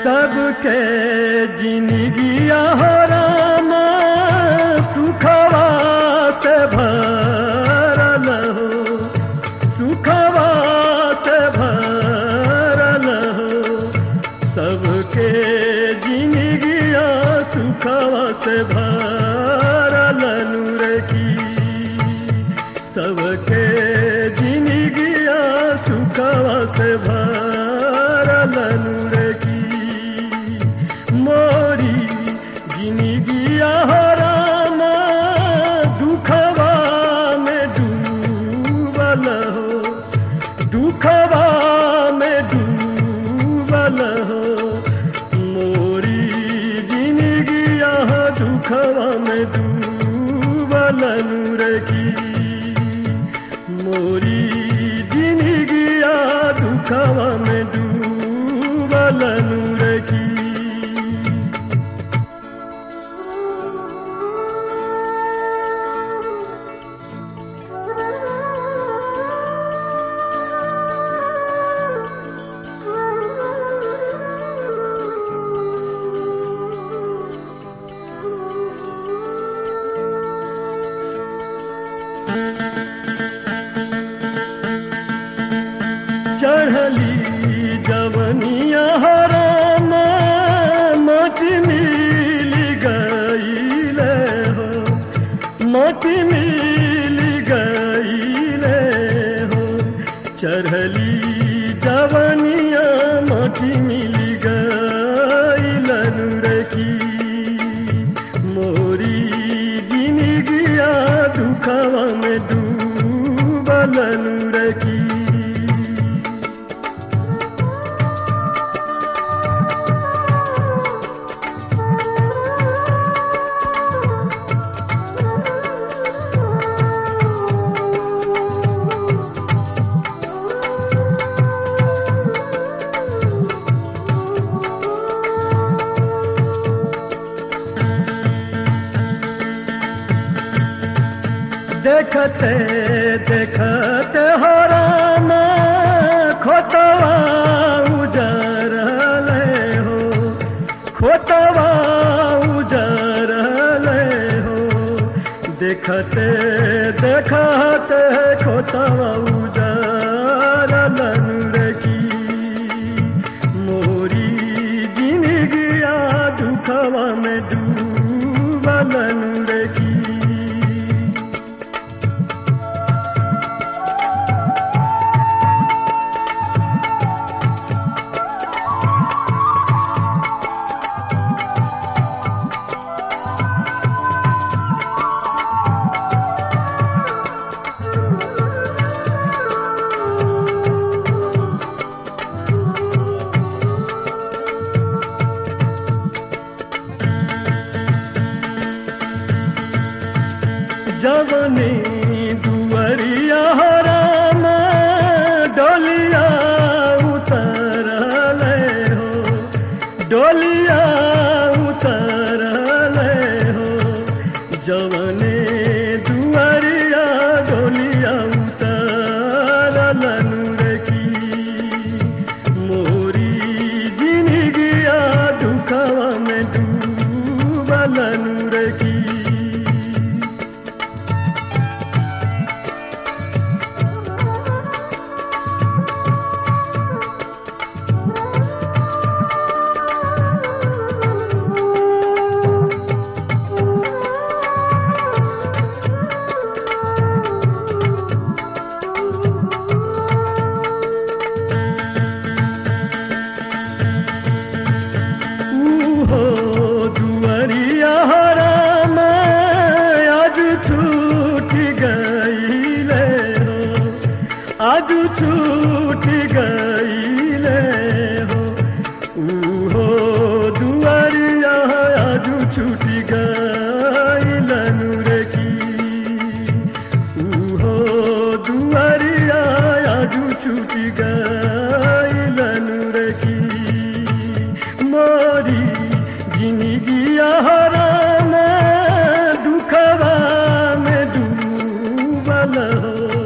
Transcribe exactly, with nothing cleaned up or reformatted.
सबके जिंदगिया हो रामा सुखवा से भरल हो, सुखवा से भरल हो। सबके जिंदगिया सुखवा से भरल नूर की, सबके जिंदगिया सुखवा से भरल नूर की। मोरी जिंदगिया हो रामा दुखवा में डूबल हो, दुखवा में डूबल हो। मोरी जिंदगिया दुखवा में डूबल नूर की, मोरी जिंदगिया दुखवा में डूबल नूर की। चढ़ली जवनिया हो रामा माटी मिल गईले हो, माटी मिल गईले हो। चढ़ली जवनिया माटी मिल गईले नूर की, मोरी जिंदगिया दुखवा में डूबल नूर की। देखते देखते हो रामा खोतवा उजरल हो, खोतवा उजरल हो। देखते देखते खोतवा उजरल नूर की, मोरी जिंदगिया दुखवा में डूबल नूर की। जवनी दुवरिया हो रामा डोलिया उतरल हो, डोलिया उतरल हो। जवनी दुवरिया डोलिया उतरल नूर की, मोरी जिंदगिया दुखवा में डूबल नूर की। आज छूट गईले हो, ऊहो दुआरिया आज छूट गईल नूर की, ऊहो दुआरिया आज छूट गईल नूर की। मोरी जिंदगिया हो रामा दुखवा में डूबल हो,